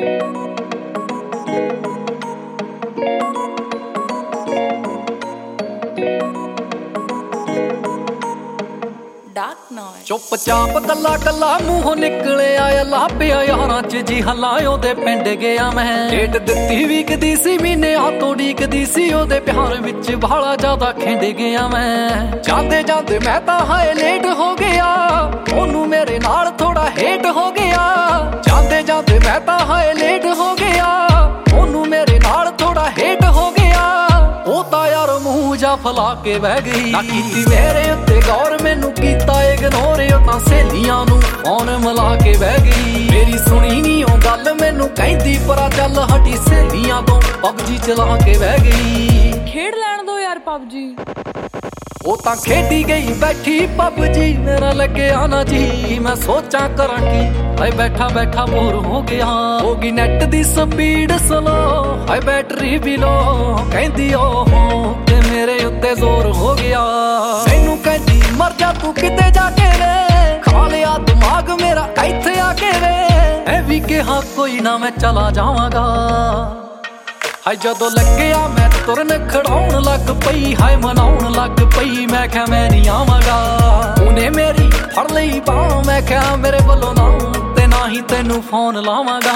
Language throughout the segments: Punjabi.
ਚੁੱਪ ਚਾਪ ਕੱਲਾ ਕੱਲਾ ਮੂੰਹੋਂ ਨਿਕਲਿਆ ਅੱਲਾ ਪਿਆ ਯਾਰਾਂ ਚ ਜੀ ਹੱਲਾਂ ਉਹਦੇ ਪਿੰਡ ਗਿਆ ਮੈਂ। ਡੇਟ ਦਿੱਤੀ ਵੀਕਦੀ ਸੀ ਮਹੀਨਿਆਂ ਤੋਂ ਡੀਕਦੀ ਸੀ ਉਹਦੇ ਪਿਆਰ ਵਿੱਚ ਬਾਲਾ ਜ਼ਿਆਦਾ ਖਿੰਡ ਗਿਆ ਮੈਂ। ਜਾਂਦੇ ਜਾਂਦੇ ਮੈਂ ਤਾਂ ਹਾਏ ਲੇਟ ਹੋ ਗਿਆ, ਉਹਨੂੰ ਮੇਰੇ ਨਾਲ ਥੋੜਾ ਹੇਟ ਹੋ ਗਿਆ। ਜਾਂਦੇ ਜਾਂਦੇ ਮੈਂ ਤਾਂ ਹਾਏ ਲੇਟ ਹੋ ਗਿਆ, ਉਹਨੂੰ ਮੇਰੇ ਨਾਲ ਥੋੜਾ ਹੇਟ ਹੋ ਗਿਆ। ਉਹ ਤਾਂ ਯਾਰ ਮੂੰਹ ਜਾ ਫਲਾ ਕੇ ਬਹਿ ਗਈ, ਨਾ ਕੀਤੀ ਮੇਰੇ ਉੱਤੇ ਗੌਰ ਮੈਨੂੰ ਕੀਤਾ ਇਗਨੋਰ। ਉਹ ਤਾਂ ਸਹੇਲੀਆਂ ਨੂੰ ਫੋਨ ਮਿਲਾ ਕੇ ਬਹਿ ਗਈ, ਮੇਰੀ ਸੁਣੀ ਨੀ ਉਹ ਗੱਲ ਮੈਨੂੰ ਕਹਿੰਦੀ ਪਰਾ ਚੱਲ ਹਟੀ ਸਹੇਲੀਆਂ ਤੋਂ ਪਬਜੀ ਚਲਾ ਕੇ ਬਹਿ ਗਈ। ਖੇਡ ਲੈਣ ਦੋ ਯਾਰ ਪਬਜੀ। ਉਹ ਤਾਂ ਖੇਡੀ ਗਈ ਬੈਠੀ ਪਬਜੀ, ਮੇਰਾ ਲੱਗਿਆ ਨਾ ਜੀ ਮੈਂ ਸੋਚਾਂ ਕਰਾਂ ਕੀ। ਹਾਏ ਬੈਠਾ ਬੈਠਾ ਬੋਰ ਹੋ ਗਿਆ, ਹੋ ਗਈ ਨੈਟ ਦੀ ਸਪੀਡ ਸਲੋ, ਹਾਏ ਬੈਟਰੀ ਵੀ ਲੋ। ਕਹਿੰਦੀ ਓਹ ਤੇ ਮੇਰੇ ਉੱਤੇ ਜ਼ੋਰ ਹੋ ਗਿਆ, ਮੈਨੂੰ ਕਹਿੰਦੀ ਮਰ ਜਾ ਤੂੰ ਕਿਤੇ ਜਾ ਕੇ ਵੇ, ਖਾ ਲਿਆ ਦਿਮਾਗ ਮੇਰਾ ਇੱਥੇ ਆ ਕੇ ਵੇ। ਐ ਵੀ ਕਿਹਾ ਕੋਈ ਨਾ ਮੈਂ ਚਲਾ ਜਾਵਾਂਗਾ। ਹਾਏ ਜਦੋਂ ਲੱਗਿਆ ਮੈਂ ਤੁਰਨ ਖੜਾਉਣ ਲੱਗ ਪਈ, ਹਾਏ ਮਨਾਉਣ ਲੱਗ ਪਈ। ਮੈਂ ਕਿਹਾ ਮੈਂ ਨਹੀਂ ਆਵਾਂਗਾ, ਉਹਨੇ ਮੇਰੀ ਫੜ ਲਈ ਬਾਂਹ। ਮੈਂ ਕਿਹਾ ਮੇਰੇ ਵੱਲੋਂ ਨਾ ਤੇ ਨਾ ਹੀ ਤੈਨੂੰ ਫੋਨ ਲਾਵਾਂਗਾ।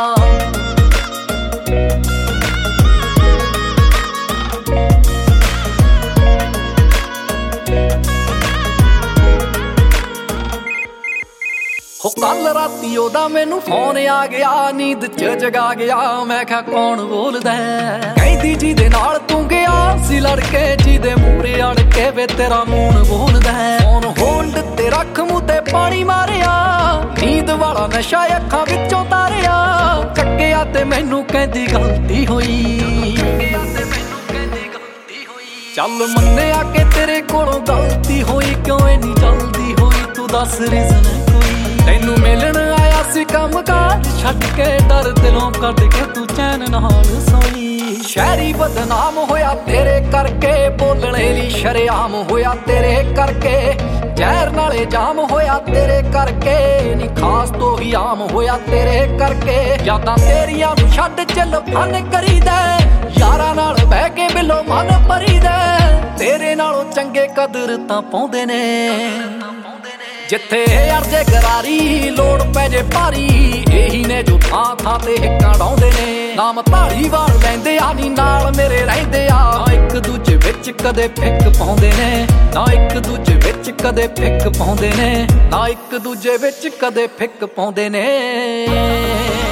ਹੋ ਕੱਲ ਰਾਤੀ ਉਹਦਾ ਮੈਨੂੰ ਫੋਨ ਆ ਗਿਆ, ਨੀਂਦ ਚ ਜਗਾ ਗਿਆ। ਮੈਂ ਕਿਹਾ ਕੌਣ ਬੋਲਦਾ, ਕਹਿੰਦੀ ਜਿਹਦੇ ਨਾਲ ਤੂੰ ਗਿਆ ਸੀ ਲੜਕੇ, ਜਿਹਦੇ ਮੂਹਰੇ ਅੜ ਕੇ ਵੇ ਤੇਰਾ ਮੂੰਹ ਬੋਲਦਾ। ਫੋਨ ਹੋਲਡ ਤੇ ਰੱਖ ਮੂੰਹ ਤੇ ਪਾਣੀ ਮਾਰਿਆ, ਨੀਂਦ ਵਾਲਾ ਨਸ਼ਾ ਅੱਖਾਂ ਵਿੱਚੋਂ ਤਾਰਿਆ। ਚੱਕਿਆ ਤੇ ਮੈਨੂੰ ਕਹਿੰਦੀ ਗਲਤੀ ਹੋਈ, ਚੱਲ ਮੰਨਿਆ ਕਿ ਤੇਰੇ ਕੋਲੋਂ ਗਲਤੀ ਹੋਈ। ਕਿਉਂ ਇੰਨੀ ਜਲਦੀ ਹੋਈ ਤੂੰ ਦੱਸ ਰੀਜ਼ਨ ਕੋਈ। ਤੈਨੂੰ ਮਿਲਣ ਆਇਆ ਸੀ ਕੰਮ ਕਾਰ ਛੱਡ ਕੇ, ਡਰ ਦਿਲੋਂ ਕੱਢ ਕੇ ਤੂੰ ਚੈਨ ਨਾਲ ਸੋਈ। ਸ਼ਹਿਰੀ ਬਦਨਾਮ ਹੋਇਆ ਤੇਰੇ ਕਰਕੇ, ਬੋਲਣੇ ਲਈ ਸ਼ਰੇਆਮ ਹੋਇਆ ਤੇਰੇ ਕਰਕੇ। ਜ਼ਹਿਰ ਨਾਲੇ ਜਾਮ ਹੋਇਆ ਤੇਰੇ ਕਰਕੇ, ਨੀ ਖਾਸ ਤੋਂ ਹੀ ਆਮ ਹੋਇਆ ਤੇਰੇ ਕਰਕੇ। ਯਾਦਾਂ ਤੇਰੀਆਂ ਨੂੰ ਛੱਡ ਚੱਲ ਫਨ ਕਰੀਦਾ, ਯਾਰਾਂ ਨਾਲ ਬਹਿ ਕੇ ਬਿੱਲੋ ਮਨ ਭਰੀਦਾ। ਤੇਰੇ ਨਾਲੋਂ ਚੰਗੇ ਕਦਰ ਤਾਂ ਪਾਉਂਦੇ ਨੇ, ਜਿੱਥੇ ਅਰਜੇ ਗਰਾਰੀ ਲੋੜ ਪੈ ਜੇ ਭਾਰੀ। ਇਹੀ ਨੇ ਜੋ ਥਾਂ ਥਾਂ ਤੇ ਹਿੱਕਾਂ ਡਾਉਂਦੇ ਨੇ, ਨਾਮ ਧਾਲੀਵਾਲ ਲੈਂਦੇ ਆ ਨੀ ਨਾਲ ਮੇਰੇ ਰਹਿੰਦੇ ਆ। ਨਾ ਇੱਕ ਦੂਜੇ ਵਿੱਚ ਕਦੇ ਫਿੱਕ ਪਾਉਂਦੇ ਨੇ, ਨਾ ਇੱਕ ਦੂਜੇ ਵਿੱਚ ਕਦੇ ਫਿੱਕ ਪਾਉਂਦੇ ਨੇ, ਨਾ ਇੱਕ ਦੂਜੇ ਵਿੱਚ ਕਦੇ ਫਿੱਕ ਪਾਉਂਦੇ ਨੇ।